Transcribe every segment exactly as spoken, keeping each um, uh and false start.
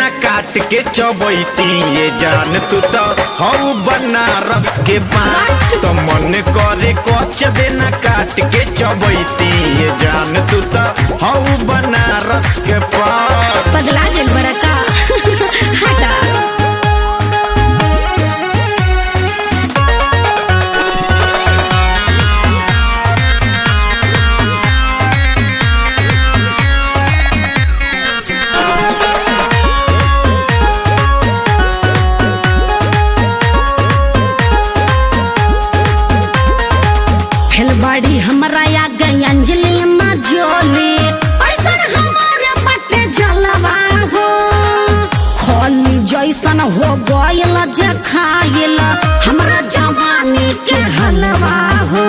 देना काट के चबैती ये जान तू तो हऊ बनारस के पान तो मन करे कच देना काट के चबैती ये जान तू तो हऊ बनारस के पान। पगला गेल बड़का हटा बड़ी हमरा या गई अंजलि मजोली ऐसा हमारे पट्टे जलवा हो खोली जैसन हो गयल जे खाइल हमरा जवानी के हलवा हो।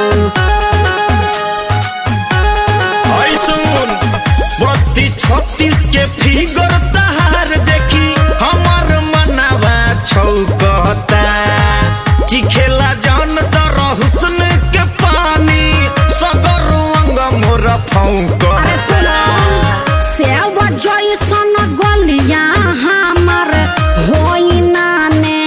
बत्तीस छत्तीस के फिगर तहार देखी हमार मनवा छौकता चिखेला जान तर हुस्न के पानी सगर अंग मोर फौकता सेव जैसन गलिया हमर होई नाने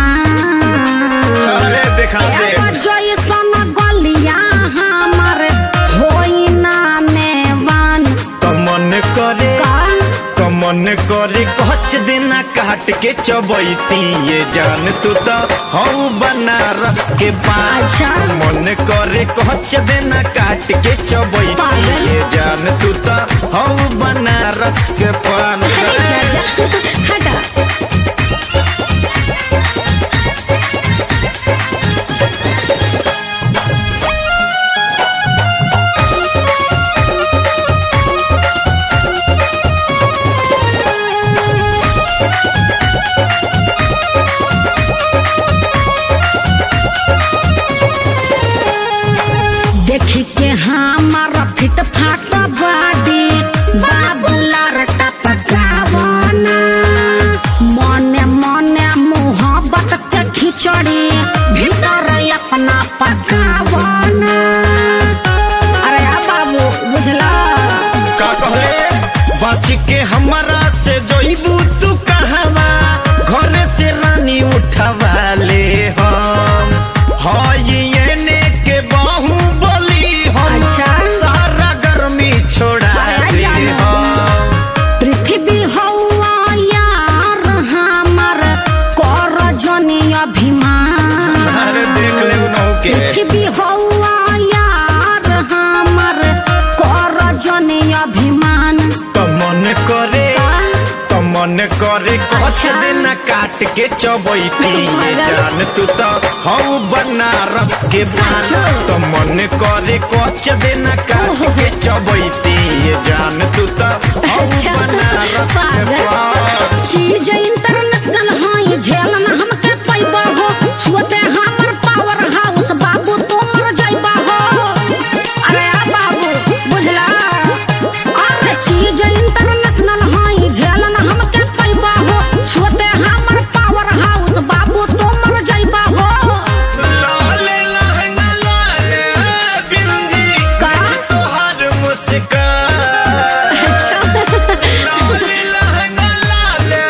अरे देखा दे जैसन गलिया हमर होई नाने वन तो मन करे तो मन करे कच देना काट के चबैती ये जान तू तो हऊ बनारस के पान। अच्छा। मन करे कच देना काट के चबैती ये जान तू तो हऊ बनारस के पान। हटा देखी के हमारा फिट फाट बाडी बाबूलार टपकावना मने मने मोहब्बत के खिचड़ी भीतर अपना पकावना। अरे आ बाबू बुझला का कहले बच के हमारा से जोइबू तू कहवा घरे से रानी उठवा ले हम हई एने के बाहू बोली हम अच्छा। सारा गर्मी छोड़ा दे हम पृथ्वी हवा यार हमर कर जनी अभिमान। अरे देख ले उनहु के पृथ्वी हवा यार हमर कर जनी अभिमान। तो मन करे तो मन करे कच देना काट के चबैती ये जान तू तो हऊ बनारस के पान तो मन करे कच देना काट के चबैती ये जान तू तो हऊ बनारस के पान। चीज इंटरनेशनल हाई झेलन हमके पैबा हो छुते हमर पावर हाउस बाबू तो मर जाइबा हो। अरे आ बाबू बुझला अरे चीज इंटरनेशनल हाई झेलन हमके पैबा हो छुते हमर पावर हाउस बाबू तो मर जाइबा हो। लाले लहंगा लाले बिंदी का तोहर मुस्कान लाले लहंगा लाले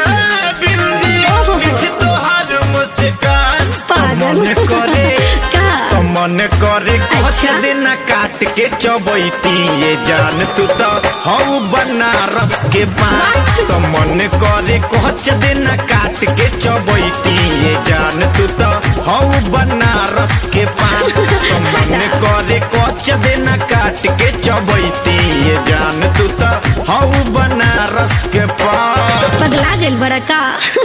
बिंदी तोहर मुस्कान पागल मन करे का तो मन करे कच अच्छा। देना काट के चबैती ये जान तू तो हऊ बनारस के पान तो मन करे कच देना काट के चबैती ये जान तू तो हऊ बनारस के पान तो मन करे कच देना काट के चबैती ये जान तू तो हऊ बनारस के पान। पगला गेल बड़का।